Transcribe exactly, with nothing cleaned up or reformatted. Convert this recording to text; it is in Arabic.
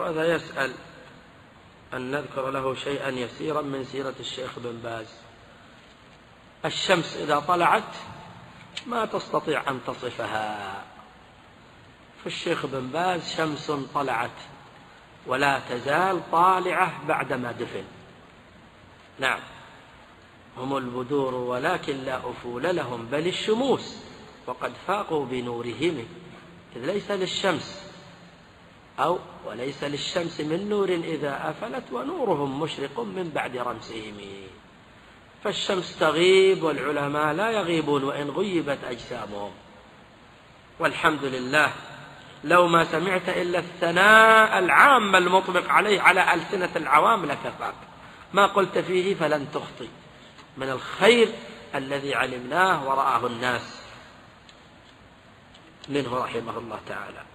وهذا يسأل أن نذكر له شيئا يسيرا من سيرة الشيخ بن باز. الشمس إذا طلعت ما تستطيع أن تصفها، فالشيخ بن باز شمس طلعت ولا تزال طالعة بعدما دفن. نعم، هم البدور ولكن لا أفول لهم، بل الشموس وقد فاقوا بنورهم، إذ ليس للشمس أو وليس للشمس من نور إذا أفلت ونورهم مشرق من بعد رمسهم. فالشمس تغيب والعلماء لا يغيبون وإن غيبت أجسامهم. والحمد لله لو ما سمعت إلا الثناء العام المطبق عليه على ألسنة العوام لكفاك، ما قلت فيه فلن تخطئ من الخير الذي علمناه ورآه الناس منه رحمه الله تعالى.